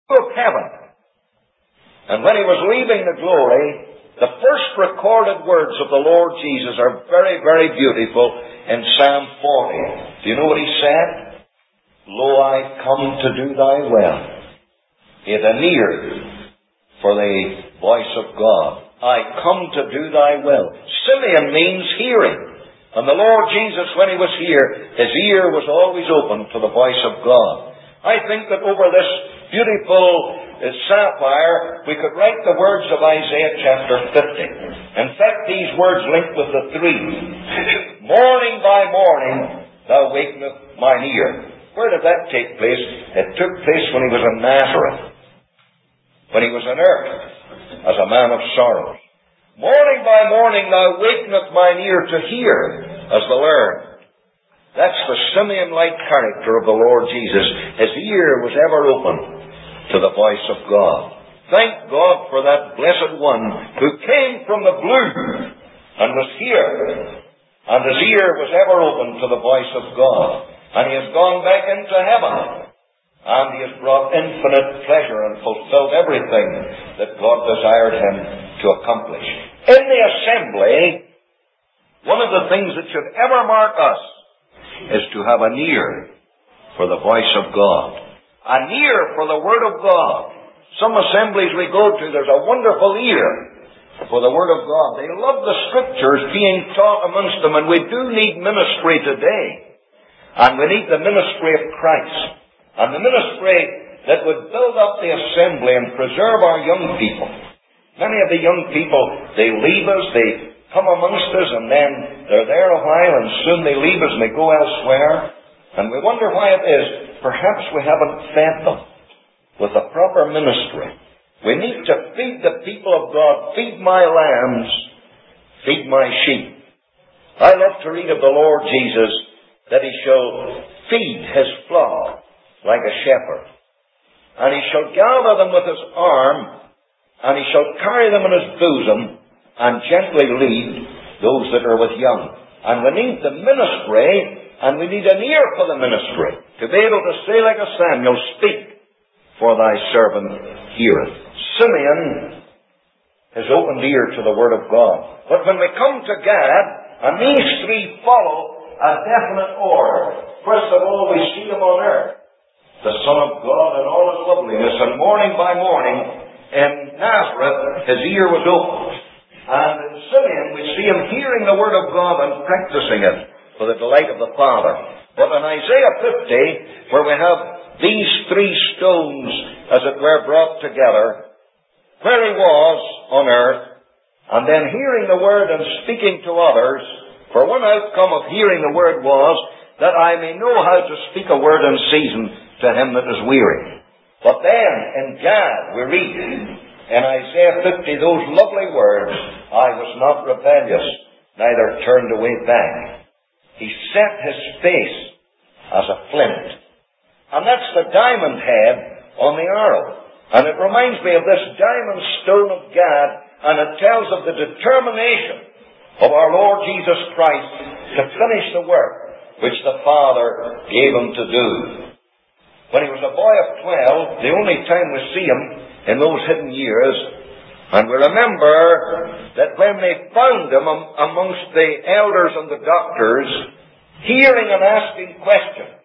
of heaven. And when he was leaving the glory, the first recorded words of the Lord Jesus are very, very beautiful in Psalm 40. Do you know what he said? Lo, I come to do thy will. It an ear for the voice of God. I come to do thy will. Simeon means hearing. And the Lord Jesus, when he was here, his ear was always open to the voice of God. I think that over this beautiful sapphire, we could write the words of Isaiah chapter 50. In fact, these words link with the three. Morning by morning, thou wakenest mine ear. Where did that take place? It took place when he was in Nazareth. When he was on earth, as a man of sorrows. Morning by morning, thou wakenest mine ear to hear, as the learned. That's the Simeon-like character of the Lord Jesus. His ear was ever open to the voice of God. Thank God for that blessed one who came from the blue and was here. And his ear was ever open to the voice of God. And he has gone back into heaven. And he has brought infinite pleasure and fulfilled everything that God desired him to accomplish. In the assembly, one of the things that should ever mark us is to have an ear for the voice of God. An ear for the Word of God. Some assemblies we go to, there's a wonderful ear for the Word of God. They love the Scriptures being taught amongst them, and we do need ministry today. And we need the ministry of Christ. And the ministry that would build up the assembly and preserve our young people. Many of the young people, they leave us, they come amongst us, and then they're there a while, and soon they leave us and they go elsewhere. And we wonder why it is. Perhaps we haven't fed them with the proper ministry. We need to feed the people of God. Feed my lambs, feed my sheep. I love to read of the Lord Jesus that he shall feed his flock like a shepherd. And he shall gather them with his arm, and he shall carry them in his bosom, and gently lead those that are with young. And we need the ministry, and we need an ear for the ministry, to be able to say like a Samuel, speak, for thy servant heareth. Simeon has opened ear to the Word of God. But when we come to Gad, and these three follow a definite order. First of all, we see him on earth, the Son of God in all his loveliness, and morning by morning in Nazareth his ear was opened. And in Simeon we see him hearing the Word of God and practicing it for the delight of the Father. But in Isaiah 50, where we have these three stones, as it were, brought together, where he was on earth, and then hearing the Word and speaking to others, for one outcome of hearing the Word was that I may know how to speak a word in season to him that is weary. But then, in Gad, we read in Isaiah 50 those lovely words, I was not rebellious, neither turned away back. He set his face as a flint. And that's the diamond head on the arrow. And it reminds me of this diamond stone of Gad, and it tells of the determination of our Lord Jesus Christ to finish the work which the Father gave him to do. When he was a boy of 12, the only time we see him in those hidden years, and we remember that when they found him amongst the elders and the doctors, hearing and asking questions,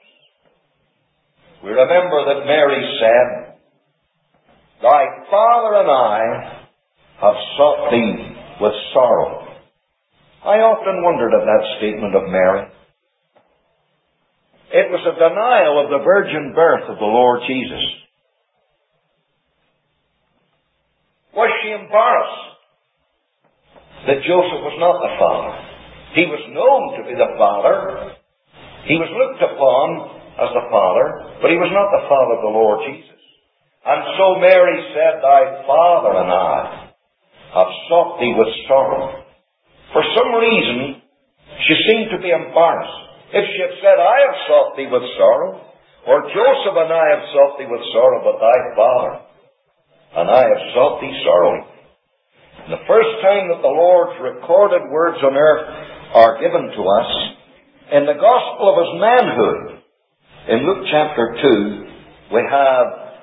we remember that Mary said, thy father and I have sought thee with sorrow. I often wondered at that statement of Mary. It was a denial of the virgin birth of the Lord Jesus. Was she embarrassed that Joseph was not the father? He was known to be the father. He was looked upon as the father, but he was not the father of the Lord Jesus. And so Mary said, thy father and I have sought thee with sorrow. For some reason, she seemed to be embarrassed. If she had said, I have sought thee with sorrow, or Joseph and I have sought thee with sorrow, but thy father and I have sought thee sorrowing. And the first time that the Lord's recorded words on earth are given to us, in the gospel of his manhood, in Luke chapter 2, we have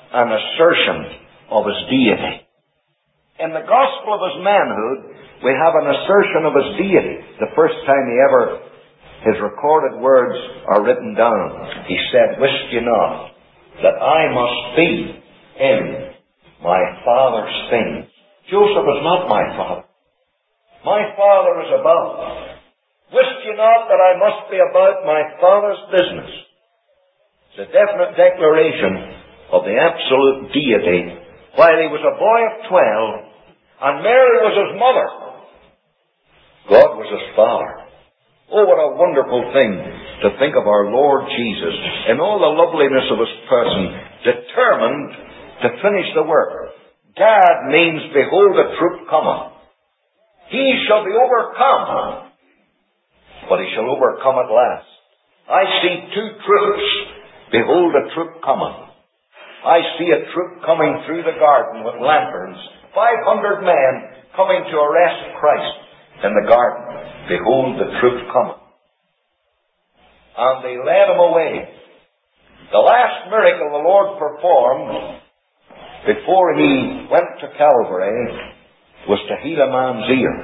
an assertion of his deity. In the gospel of his manhood, we have an assertion of his deity. The first time his recorded words are written down. He said, "Wist ye not that I must be in my Father's things?" Joseph is not my father. My Father is above. Wist ye not that I must be about my Father's business? It's a definite declaration of the absolute deity while he was a boy of 12 and Mary was his mother. God was his Father. Oh, what a wonderful thing to think of our Lord Jesus in all the loveliness of his person, determined to finish the work. Gad means, "Behold, a troop cometh. He shall be overcome, but he shall overcome at last." I see two troops. Behold, a troop cometh. I see a troop coming through the garden with lanterns. 500 men coming to arrest Christ in the garden. Behold, the troop cometh. And they led him away. The last miracle the Lord performed before he went to Calvary was to heal a man's ear.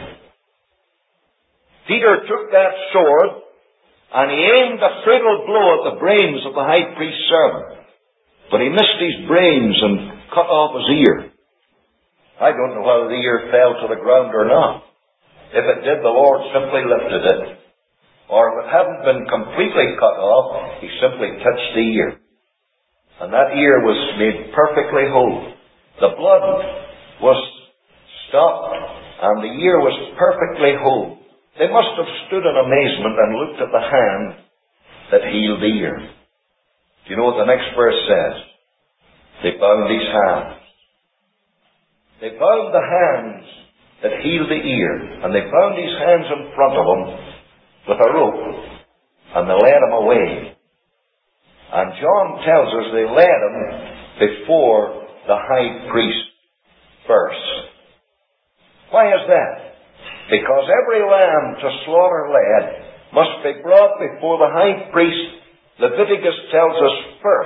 Peter took that sword and he aimed a fatal blow at the brains of the high priest's servant. But he missed his brains and cut off his ear. I don't know whether the ear fell to the ground or not. If it did, the Lord simply lifted it. Or if it hadn't been completely cut off, he simply touched the ear. And that ear was made perfectly whole. The blood was stopped and the ear was perfectly whole. They must have stood in amazement and looked at the hand that healed the ear. Do you know what the next verse says? They bound his hands. They bound the hands that healed the ear, and they bound his hands in front of him with a rope, and they led him away. And John tells us they led him before the high priest first. Why is that? Because every lamb to slaughter led must be brought before the high priest. Leviticus tells us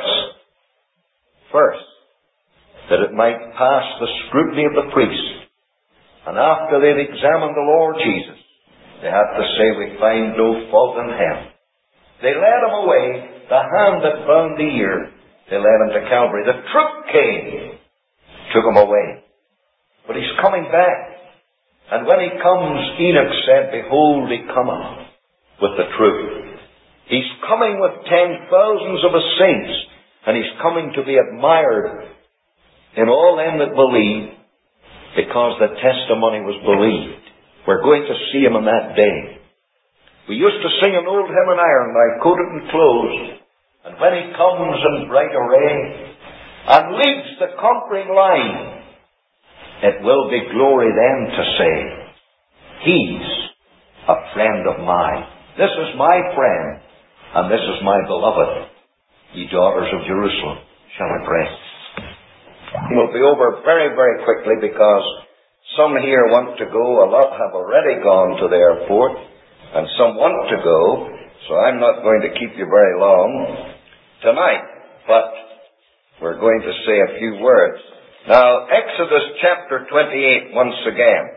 first, that it might pass the scrutiny of the priest. And after they'd examined the Lord Jesus, they had to say, "We find no fault in him." They led him away. The hand that bound the ear, they led him to Calvary. The troop came, took him away. But he's coming back. And when he comes, Enoch said, "Behold, he cometh with the troop." He's coming with 10,000s of his saints, and he's coming to be admired in all them that believe, because the testimony was believed. We're going to see him on that day. We used to sing an old hymn in Ireland, "I coated and closed," and when he comes in bright array and leads the conquering line, it will be glory then to say, "He's a friend of mine. This is my friend, and this is my beloved, ye daughters of Jerusalem." Shall we pray? We'll be over very, very quickly because some here want to go. A lot have already gone to the airport, and some want to go, so I'm not going to keep you very long tonight, but we're going to say a few words. Now, Exodus chapter 28 once again.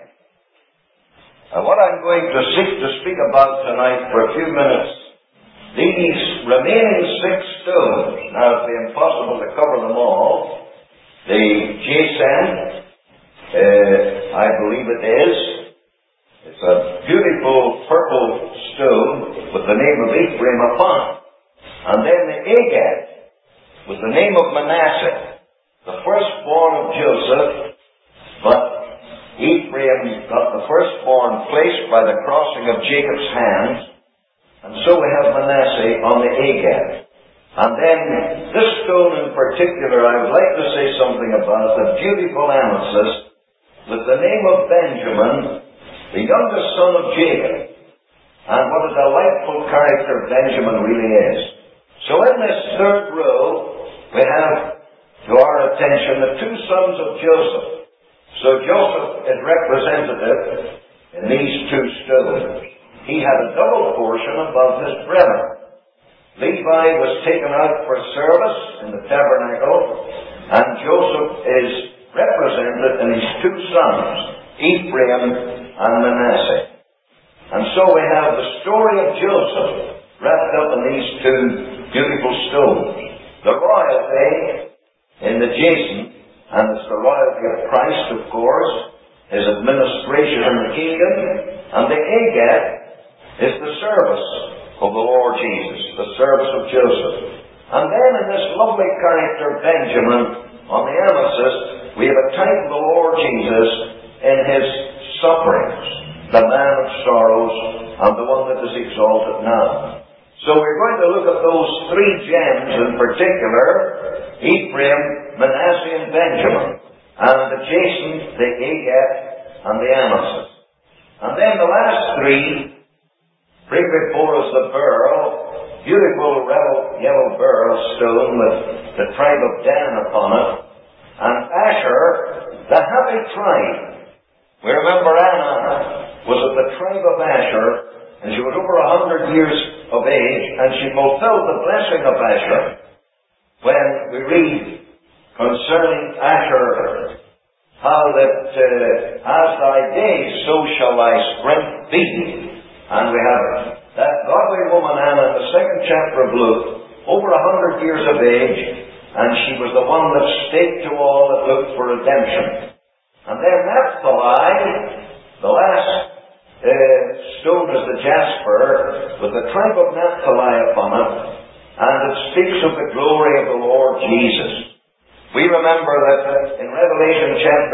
And what I'm going to seek to speak about tonight for a few minutes, these remaining 6 stones. Now, it'd be impossible to cover them all. The jacinth, I believe it is. It's a beautiful purple stone with the name of Ephraim upon it. And then the agate with the name of Manasseh, the firstborn of Joseph, but Ephraim got the firstborn placed by the crossing of Jacob's hands, and so we have Manasseh on the agate. And then this stone in particular, I would like to say something about the beautiful amethyst with the name of Benjamin, the youngest son of Jacob. And what a delightful character Benjamin really is. So in this third row, we have to our attention the 2 sons of Joseph. So Joseph is representative in these 2 stones. He had a double portion above his brethren. Levi was taken out for service in the tabernacle, and royalty in the Jason, and it's the royalty of Christ, of course, his administration in the kingdom, and the Agat is the service of the Lord Jesus, the service of Joseph. And then in this lovely character, Benjamin, on the amethyst, we have a type of the Lord Jesus in his sufferings, the man of sorrows, and the one that is exalted now. So we're going to look at those three gems in particular: Ephraim, Manasseh, and Benjamin, and the Jason, the Agat, and the amethyst. And then the last three bring before us the beryl, beautiful yellow beryl stone with the tribe of Dan upon it, and Asher, the happy tribe. We remember Anna was of the tribe of Asher, and she was over 100 years of age, and she fulfilled the blessing of Asher. When we read concerning Asher, how that as thy days, so shall thy strength be. And we have that godly woman Anna in the 2nd chapter of Luke, over 100 years of age, and she was the one that spake to all that looked for redemption. And then Naphtali, the last stone is the jasper, with the tribe of Naphtali upon it, and it speaks of the glory of the Lord Jesus. We remember that in Revelation chapter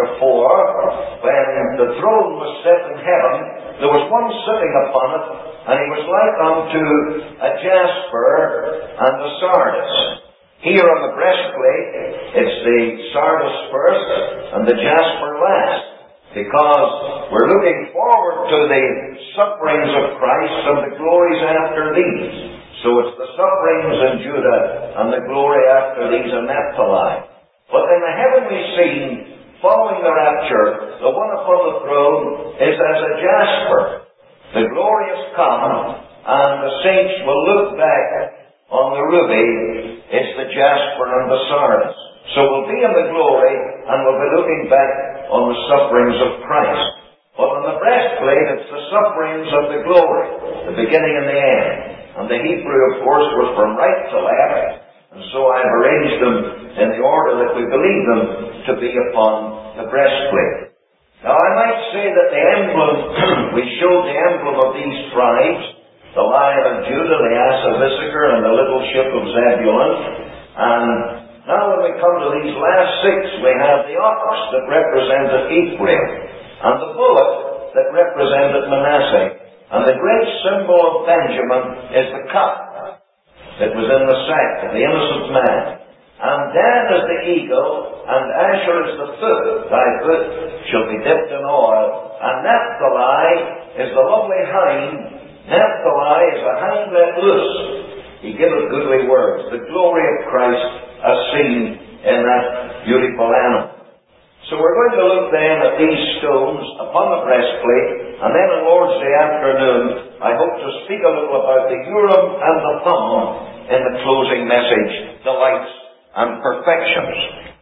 4, when the throne was set in heaven, there was one sitting upon it, and he was like unto a jasper and a sardis. Here on the breastplate, it's the sardis first and the jasper last, because we're looking forward to the sufferings of Christ and the glories after these. So it's the sufferings in Judah and the glory after these in Naphtali. But in the heavenly scene, following the rapture, the one upon the throne is as a jasper. The glory has come, and the saints will look back on the ruby. It's the jasper and the sardis. So we'll be in the glory, and we'll be looking back on the sufferings of Christ. But on the breastplate, it's the sufferings of the glory, the beginning and the end. And the Hebrew, of course, was from right to left. And so I've arranged them in the order that we believe them to be upon the breastplate. Now I might say that the emblem, we showed the emblem of these tribes, the lion of Judah, the ass of Issachar, and the little ship of Zebulun. And now when we come to these last six, we have the ox that represented Ephraim, and the bullock that represented Manasseh. And the great symbol of Benjamin is the cup that was in the sack of the innocent man. And Dan is the eagle, and Asher is the foot. Thy foot shall be dipped in oil. And Naphtali is the lovely hind. Naphtali is a hind let loose. He giveth goodly words. The glory of Christ as seen in that beautiful animal. So we're going to look then at these stones upon the breastplate, and then on Lord's Day afternoon, I hope to speak a little about the Urim and the Thummim in the closing message, delights and perfections.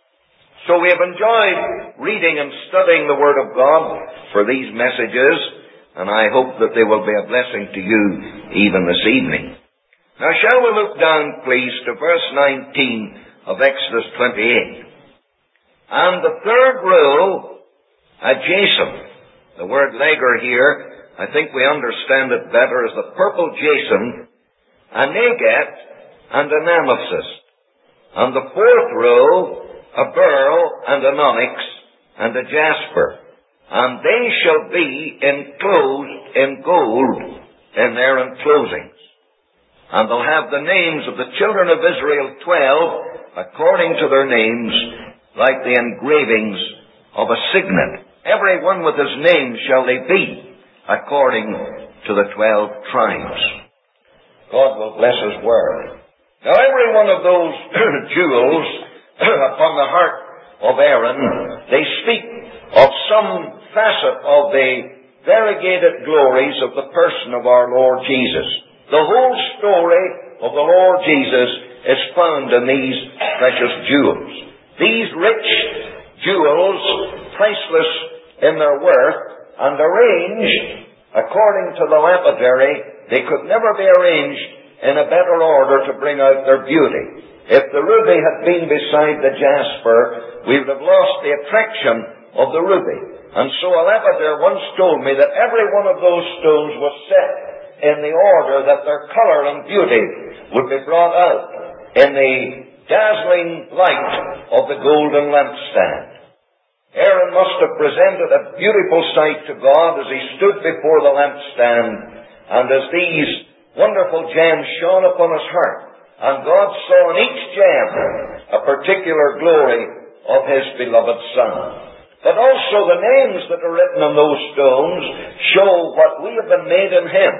So we have enjoyed reading and studying the Word of God for these messages, and I hope that they will be a blessing to you even this evening. Now shall we look down, please, to verse 19 of Exodus 28. And the third row, adjacent. The word lager here, I think we understand it better as the purple jason, an agate, and an amethyst. And the fourth row, a beryl, and an onyx, and a jasper. And they shall be enclosed in gold in their enclosings. And they'll have the names of the children of Israel, 12, according to their names, like the engravings of a signet. Every one with his name shall they be, according to the 12 tribes. God will bless His Word. Now every one of those jewels upon the heart of Aaron, they speak of some facet of the variegated glories of the person of our Lord Jesus. The whole story of the Lord Jesus is found in these precious jewels. These rich jewels, priceless in their worth, and arranged according to the lapidary, they could never be arranged in a better order to bring out their beauty. If the ruby had been beside the jasper, we would have lost the attraction of the ruby. And so a lapidary once told me that every one of those stones was set in the order that their color and beauty would be brought out in the dazzling light of the golden lampstand. Aaron must have presented a beautiful sight to God as he stood before the lampstand, and as these wonderful gems shone upon his heart, and God saw in each gem a particular glory of his beloved Son. But also the names that are written on those stones show what we have been made in Him,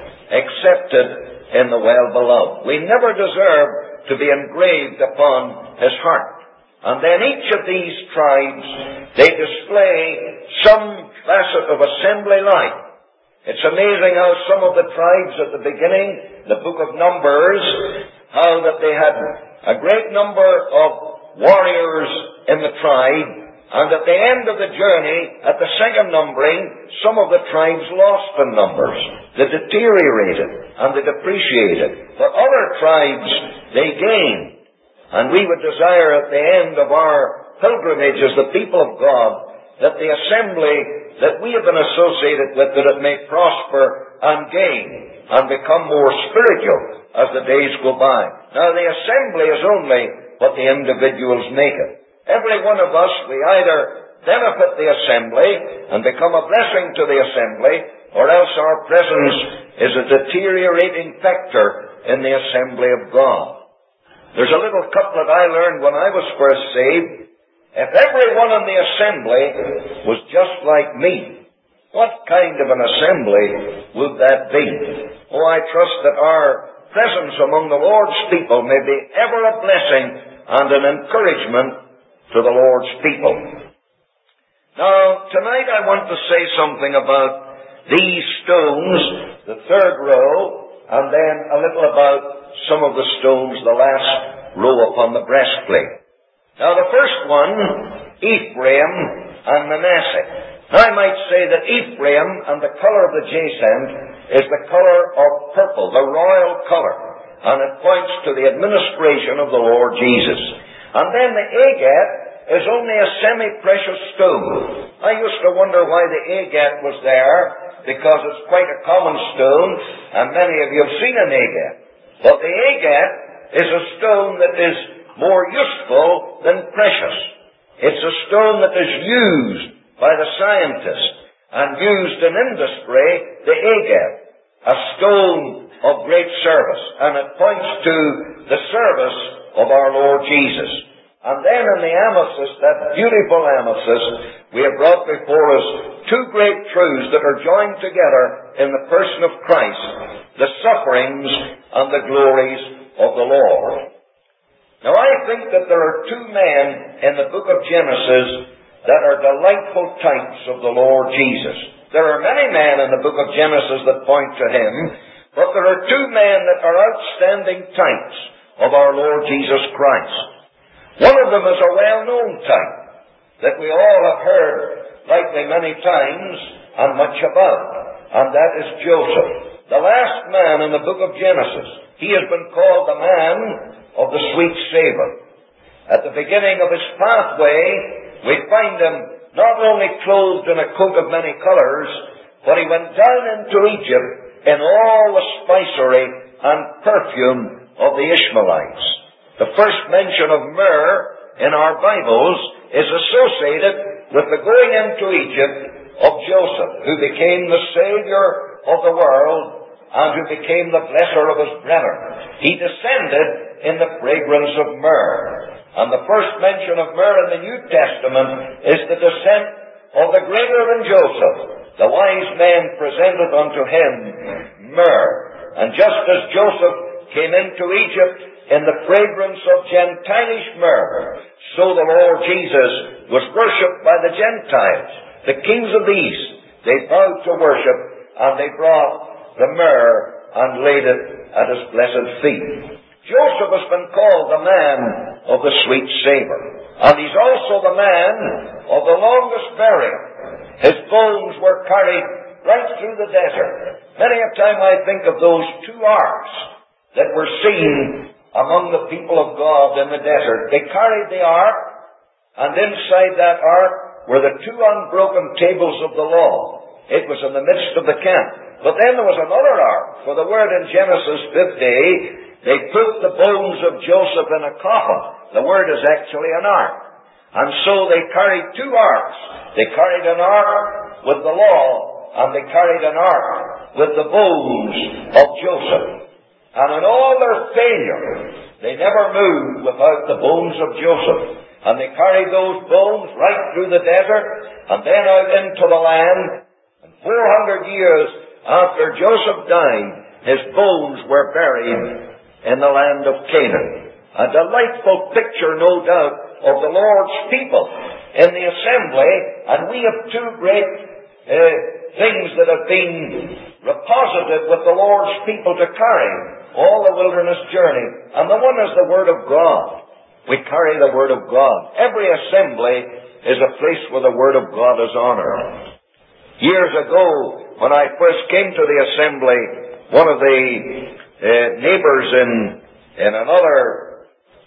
accepted in the well-beloved. We never deserve to be engraved upon His heart. And then each of these tribes, they display some facet of assembly life. It's amazing how some of the tribes at the beginning, the book of Numbers, how that they had a great number of warriors in the tribe, and at the end of the journey, at the second numbering, some of the tribes lost in numbers. They deteriorated and they depreciated. But other tribes, they gained. And we would desire at the end of our pilgrimage as the people of God, that the assembly that we have been associated with, that it may prosper and gain and become more spiritual as the days go by. Now the assembly is only what the individuals make it. Every one of us, we either benefit the assembly and become a blessing to the assembly, or else our presence is a deteriorating factor in the assembly of God. There's a little couplet I learned when I was first saved. If everyone in the assembly was just like me, what kind of an assembly would that be? Oh, I trust that our presence among the Lord's people may be ever a blessing and an encouragement to the Lord's people. Now, tonight I want to say something about these stones, the third row, and then a little about some of the stones, the last row upon the breastplate. Now, the first one, Ephraim and Manasseh. Now, I might say that Ephraim and the color of the jacinth is the color of purple, the royal color, and it points to the administration of the Lord Jesus. And then the agate is only a semi-precious stone. I used to wonder why the agate was there, because it's quite a common stone, and many of you have seen an agate. But the agate is a stone that is more useful than precious. It's a stone that is used by the scientists and used in industry, the agate, a stone of great service, and it points to the service of our Lord Jesus. And then in the amethyst, that beautiful amethyst, we have brought before us two great truths that are joined together in the person of Christ, the sufferings and the glories of the Lord. Now I think that there are two men in the book of Genesis that are delightful types of the Lord Jesus. There are many men in the book of Genesis that point to Him, but there are two men that are outstanding types of our Lord Jesus Christ. One of them is a well-known type that we all have heard likely many times and much about, and that is Joseph. The last man in the book of Genesis. He has been called the man of the sweet savor. At the beginning of his pathway, we find him not only clothed in a coat of many colors, but he went down into Egypt in all the spicery and perfume of the Ishmaelites. The first mention of myrrh in our Bibles is associated with the going into Egypt of Joseph, who became the Savior of the world and who became the blesser of his brethren. He descended in the fragrance of myrrh. And the first mention of myrrh in the New Testament is the descent of the greater than Joseph. The wise men presented unto him myrrh. And just as Joseph came into Egypt in the fragrance of Gentilish myrrh, so the Lord Jesus was worshipped by the Gentiles, the kings of the East. They bowed to worship, and they brought the myrrh and laid it at his blessed feet. Joseph has been called the man of the sweet savor, and he's also the man of the longest burial. His bones were carried right through the desert. Many a time I think of those two arks that were seen among the people of God in the desert. They carried the ark, and inside that ark were the two unbroken tables of the law. It was in the midst of the camp. But then there was another ark, for the word in Genesis 50, they put the bones of Joseph in a coffin. The word is actually an ark. And so they carried two arks. They carried an ark with the law, and they carried an ark with the bones of Joseph. And in all their failure, they never moved without the bones of Joseph. And they carried those bones right through the desert and then out into the land. And 400 years after Joseph died, his bones were buried in the land of Canaan. A delightful picture, no doubt, of the Lord's people in the assembly. And we have two great things that have been reposited with the Lord's people to carry all the wilderness journey. And the one is the Word of God. We carry the Word of God. Every assembly is a place where the Word of God is honored. Years ago, when I first came to the assembly, one of the neighbors in another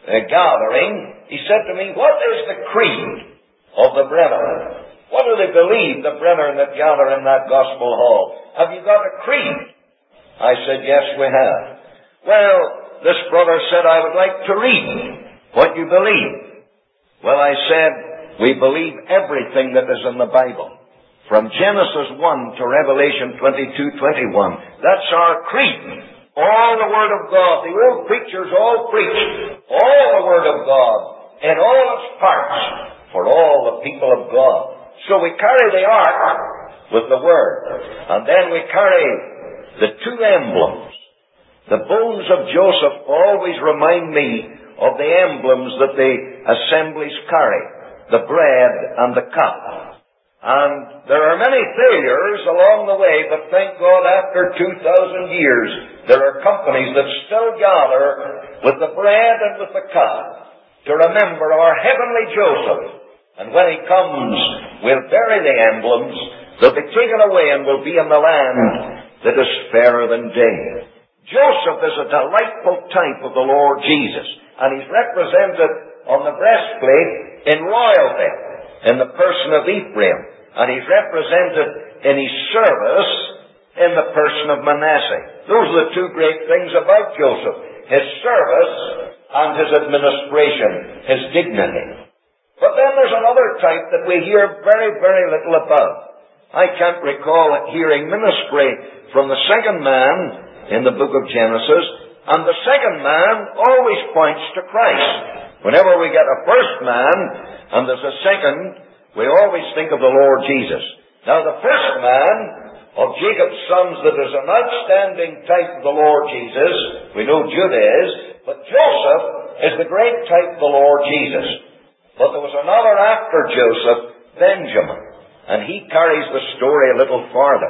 gathering, he said to me, "What is the creed of the Brethren? What do they believe, the Brethren that gather in that gospel hall? Have you got a creed?" I said, "Yes, we have." Well, this brother said, "I would like to read what you believe." Well, I said, "We believe everything that is in the Bible. From Genesis 1 to Revelation 22:21. That's our creed. All the Word of God. The old preachers all preach all the Word of God in all its parts for all the people of God." So we carry the ark with the Word. And then we carry the two emblems. The bones of Joseph always remind me of the emblems that the assemblies carry. The bread and the cup. And there are many failures along the way, but thank God after 2,000 years, there are companies that still gather with the bread and with the cup to remember our heavenly Joseph. And when he comes, we'll bury the emblems. They'll be taken away and will be in the land that is fairer than day. Joseph is a delightful type of the Lord Jesus. And he's represented on the breastplate in royalty, in the person of Ephraim. And he's represented in his service in the person of Manasseh. Those are the two great things about Joseph. His service and his administration, his dignity. But then there's another type that we hear very, very little about. I can't recall hearing ministry from the second man in the book of Genesis, and the second man always points to Christ. Whenever we get a first man and there's a second, we always think of the Lord Jesus. Now the first man of Jacob's sons that is an outstanding type of the Lord Jesus, we know Judah is, but Joseph is the great type of the Lord Jesus. But there was another after Joseph, Benjamin, and he carries the story a little farther.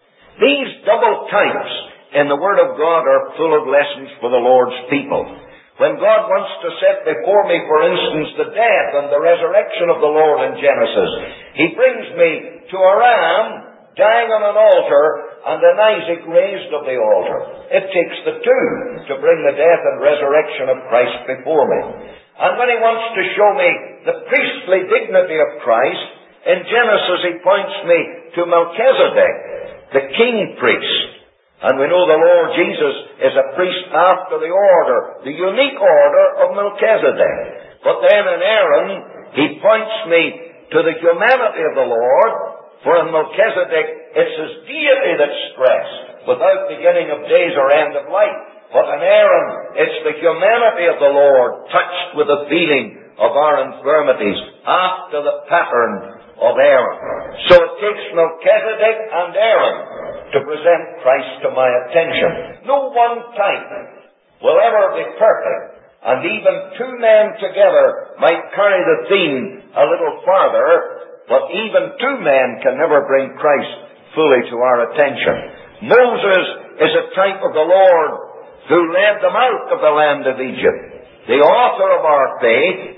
These double types in the Word of God are full of lessons for the Lord's people. When God wants to set before me, for instance, the death and the resurrection of the Lord in Genesis, He brings me to a ram dying on an altar and an Isaac raised of the altar. It takes the two to bring the death and resurrection of Christ before me. And when He wants to show me the priestly dignity of Christ, in Genesis He points me to Melchizedek, the king priest. And we know the Lord Jesus is a priest after the order, the unique order of Melchizedek. But then in Aaron, he points me to the humanity of the Lord, for in Melchizedek, it's his deity that's stressed, without beginning of days or end of life. But in Aaron, it's the humanity of the Lord, touched with the feeling of our infirmities, after the pattern of Aaron. So it takes Melchizedek and Aaron to present Christ to my attention. No one type will ever be perfect, and even two men together might carry the theme a little farther, but even two men can never bring Christ fully to our attention. Moses is a type of the Lord who led them out of the land of Egypt, the author of our faith,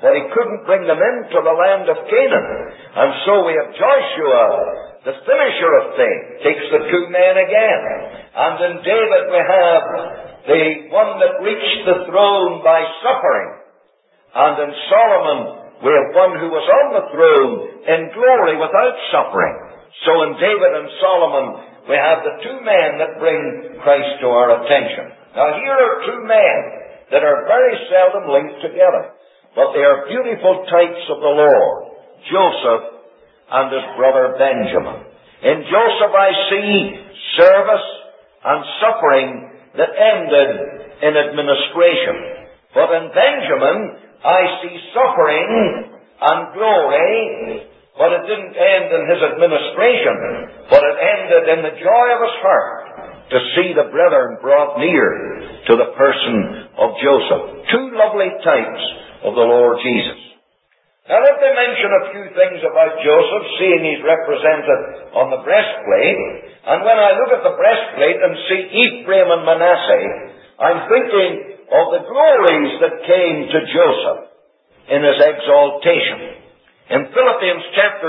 but he couldn't bring them into the land of Canaan. And so we have Joshua, the finisher of faith, takes the two men again. And in David we have the one that reached the throne by suffering. And in Solomon we have one who was on the throne in glory without suffering. So in David and Solomon we have the two men that bring Christ to our attention. Now here are two men that are very seldom linked together, but they are beautiful types of the Lord, Joseph and his brother Benjamin. In Joseph I see service and suffering that ended in administration. But in Benjamin I see suffering and glory, but it didn't end in his administration, but it ended in the joy of his heart to see the brethren brought near to the person of Joseph. Two lovely types of the Lord Jesus. Now let me mention a few things about Joseph, seeing he's represented on the breastplate. And when I look at the breastplate and see Ephraim and Manasseh, I'm thinking of the glories that came to Joseph in his exaltation. In Philippians chapter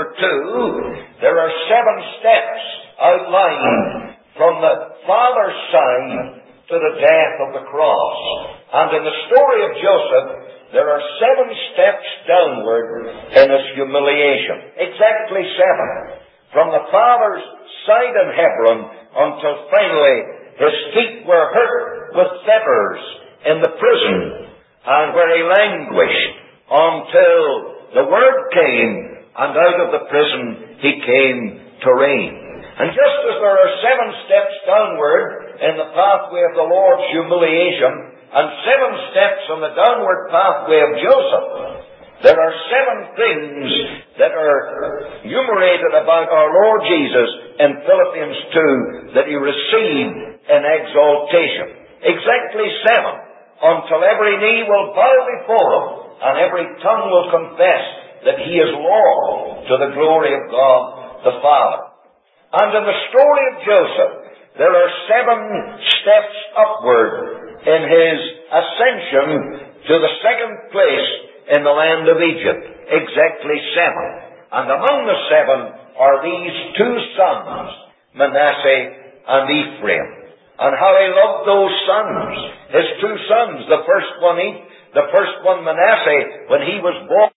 2, there are 7 steps outlined from the Father's side to the death of the cross. And in the story of Joseph, there are 7 steps downward in his humiliation. Exactly 7. From the Father's side in Hebron until finally his feet were hurt with fetters in the prison, and where he languished until the word came, and out of the prison he came to reign. And just as there are 7 steps downward in the pathway of the Lord's humiliation, and 7 steps on the downward pathway of Joseph, there are 7 things that are enumerated about our Lord Jesus in Philippians 2 that he received in exaltation. Exactly 7. Until every knee will bow before him, and every tongue will confess that he is Lord, to the glory of God the Father. And in the story of Joseph, there are 7 steps upward in his ascension to the 2nd place in the land of Egypt. Exactly 7. And among the 7 are these 2 sons, Manasseh and Ephraim. And how he loved those sons. His 2 sons, the first one Manasseh, when he was born,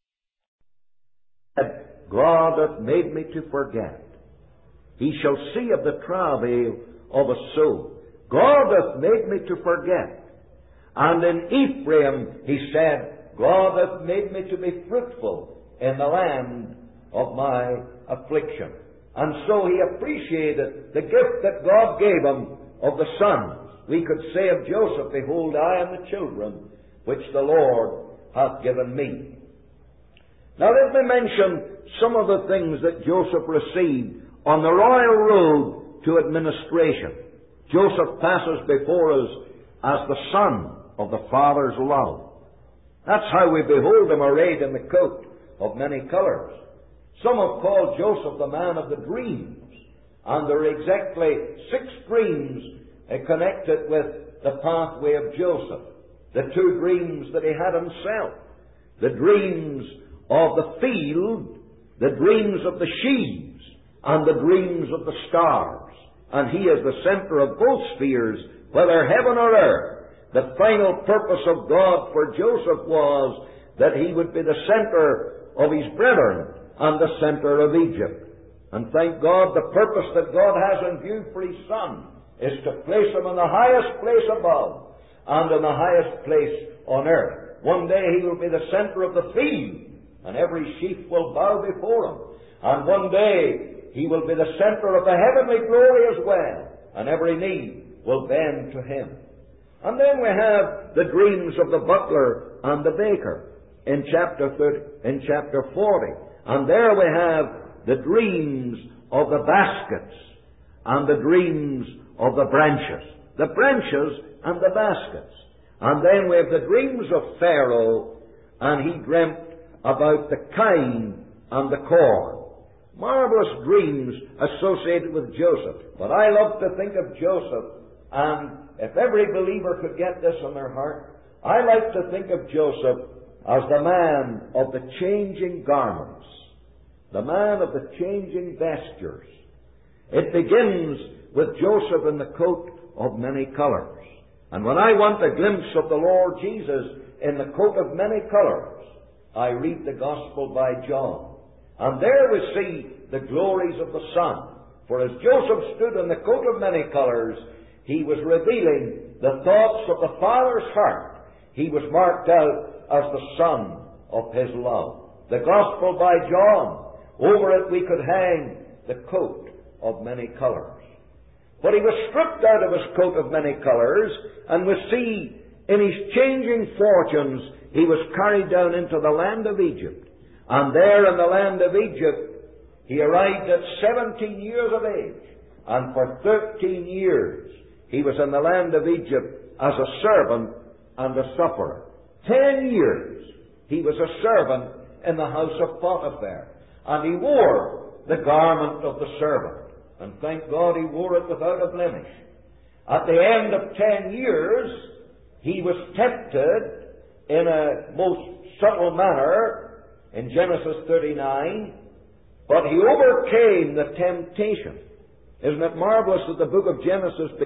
God hath made me to forget. He shall see of the travail of a soul. God hath made me to forget. And in Ephraim he said, God hath made me to be fruitful in the land of my affliction. And so he appreciated the gift that God gave him of the sons. We could say of Joseph, behold, I am the children which the Lord hath given me. Now let me mention some of the things that Joseph received on the royal road to administration. Joseph passes before us as the son of the Father's love. That's how we behold him arrayed in the coat of many colors. Some have called Joseph the man of the dreams, and there are exactly 6 dreams connected with the pathway of Joseph. The 2 dreams that he had himself. The dreams of the field, the dreams of the sheaves, and the dreams of the stars. And he is the center of both spheres, whether heaven or earth. The final purpose of God for Joseph was that he would be the center of his brethren and the center of Egypt. And thank God, the purpose that God has in view for his son is to place him in the highest place above and in the highest place on earth. One day he will be the center of the field, and every sheep will bow before him. And one day he will be the center of the heavenly glory as well, and every knee will bend to him. And then we have the dreams of the butler and the baker in chapter 40. And there we have the dreams of the baskets and the dreams of the branches. The branches and the baskets. And then we have the dreams of Pharaoh, and he dreamt about the kine and the corn. Marvelous dreams associated with Joseph. But I love to think of Joseph, and if every believer could get this in their heart, I like to think of Joseph as the man of the changing garments, the man of the changing vestures. It begins with Joseph in the coat of many colors. And when I want a glimpse of the Lord Jesus in the coat of many colors, I read the Gospel by John. And there we see the glories of the Son. For as Joseph stood in the coat of many colors, he was revealing the thoughts of the Father's heart. He was marked out as the Son of His love. The Gospel by John. Over it we could hang the coat of many colors. But he was stripped out of his coat of many colors, and we see in his changing fortunes he was carried down into the land of Egypt. And there in the land of Egypt he arrived at 17 years of age. And for 13 years he was in the land of Egypt as a servant and a sufferer. 10 years he was a servant in the house of Potiphar. And he wore the garment of the servant. And thank God he wore it without a blemish. At the end of 10 years, he was tempted in a most subtle manner in Genesis 39, but he overcame the temptation. Isn't it marvelous that the book of Genesis